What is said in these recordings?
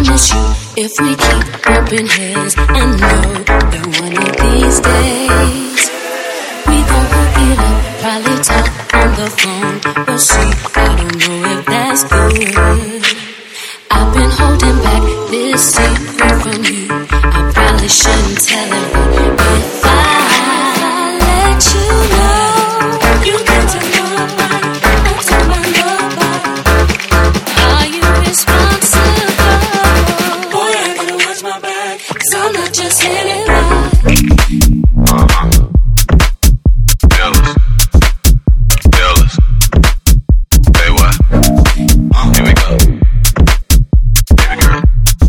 promise you, if we keep bumping heads, I know that one of these days we gon' hook it up. Probably talk on the phone, but see, I don't know if that's good. I've been holding back this secret from you. I probably shouldn't tell everyone. If I let you know, you get to know I'm talking about nobody. Are you responsible? Boy, I gotta watch my back, 'cause I'm not just hitting right. Jealous. Say what? Here we go. Baby girl.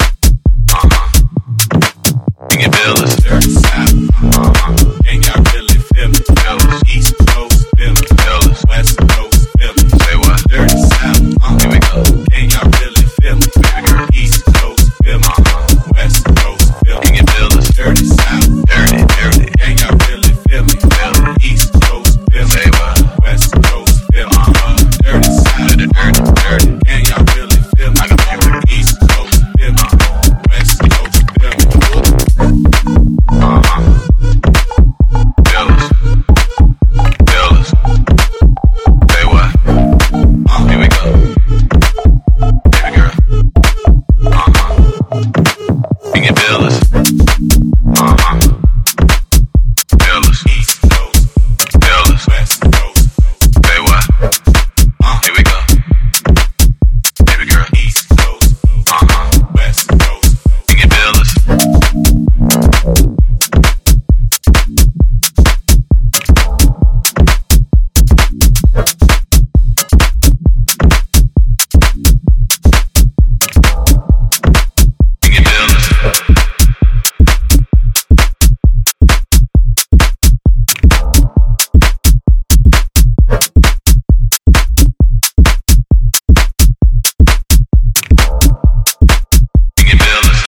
Can you feel us? Can y'all really feel me? Jealous. East Coast feel me. Jealous. West Coast feel me. Say what? Dirty South. Here we go. Can y'all really feel me? Baby girl. East Coast feel me. West Coast feel me. Can you feel us? Dirty South. Dirty. Can y'all really feel me? Feel me. East Coast feel me. Say what? West Coast feel me. Dirty South. Dirty. Can y'all really feel me? East Coast feel me. West Coast feel me. Jealous. Say what? Here we go. Baby girl. Can you feel us?